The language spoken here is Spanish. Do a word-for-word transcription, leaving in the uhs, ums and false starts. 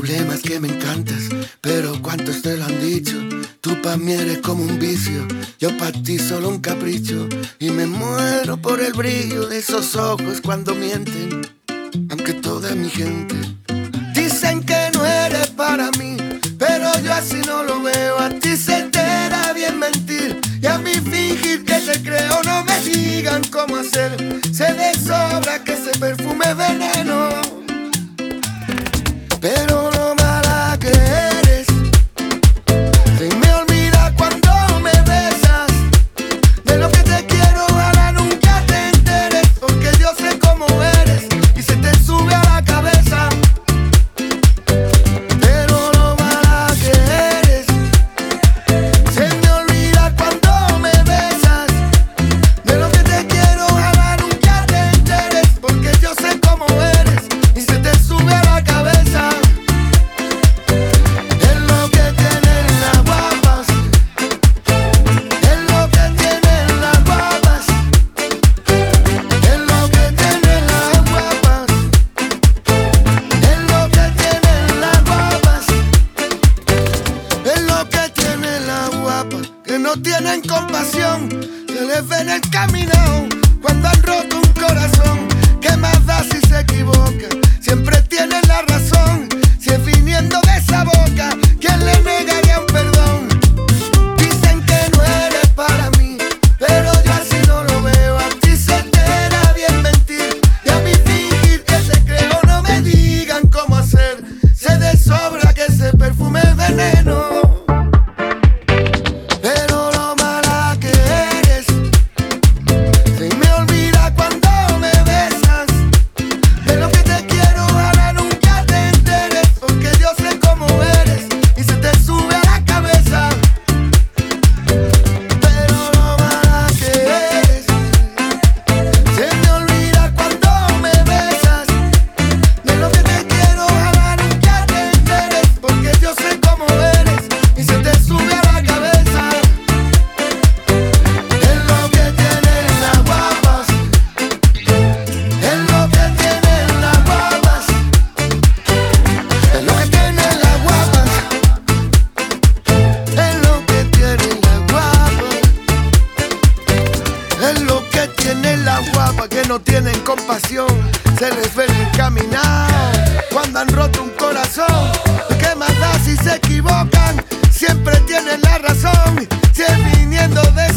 problema es que me encantas, pero cuántos te lo han dicho. Tú pa' mí eres como un vicio, yo pa' ti solo un capricho. Y me muero por el brillo de esos ojos cuando mienten, aunque toda mi gente dicen que no eres para mí, pero yo así no lo veo. A ti se te da bien mentir y a mí fingir que te creo. No me digan cómo hacer, sé de sobra que ese perfume es veneno. Pero lo mala que eres, se me olvida cuando me besas. De lo que te quiero, ojalá nunca te enteres, porque yo sé cómo eres y se te sube a la cabeza. Pero lo mala que eres, se me olvida cuando me besas. De lo que te quiero, ojalá nunca te enteres, porque yo sé cómo eres y se te sube a la cabeza. Es lo que tienen las guapas, es lo que tienen las guapas, es lo que tienen las guapas, es lo que tienen las guapas, es lo que tienen las guapas, que no tienen compasión, se les ve en el camino cuando han roto un corazón. ¿Qué más da si se equivocan? Siempre tienen la razón. Si es viniendo de esa boca, ¿quién le negaría un perdón? Dicen que no eres para mí, pero yo así no lo veo. A ti se te da bien mentir y a mí fingir que te creo. No me digan cómo hacer, sé de sobra que ese perfume es veneno. Pero lo mala que eres, se me olvida cuando me besas. De lo que te quiero, ojalá nunca te enteres, porque yo sé cómo eres y se te sube a la cabeza. Pero lo mala que eres, se me olvida cuando me besas. De lo que te quiero, ojalá nunca te enteres, porque yo sé cómo eres y se te sube a la cabeza. Es lo que tienen las guapas, es lo que tienen las guapas, es lo que tienen las guapas, es lo que tienen las guapas, es lo que tienen las guapas, que no tienen compasión, se les ve en el caminar cuando han roto un corazón. ¿Qué más da si se equivocan? Siempre tienen la razón. Si es viniendo de